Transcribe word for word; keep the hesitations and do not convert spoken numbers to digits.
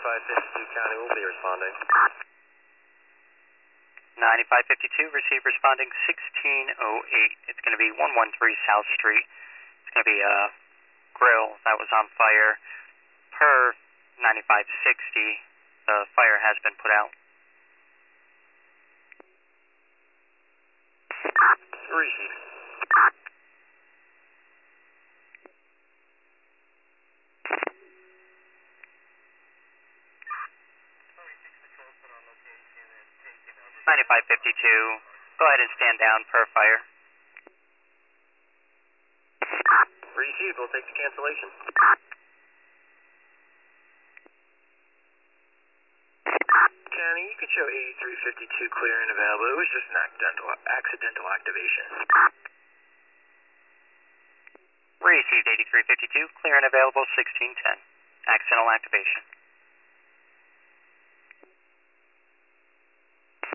ninety-five fifty-two County will be responding. ninety-five fifty-two, receive responding sixteen oh eight. It's going to be one one three South Street. It's going to be a grill that was on fire. Per ninety-five sixty, the fire has been put out. Receive. ninety-five fifty-two, go ahead and stand down per fire. Received, we'll take the cancellation. County, you could show eighty-three fifty-two clear and available. It was just an accidental, accidental activation. Received eighty-three fifty-two, clear and available sixteen ten. Accidental activation.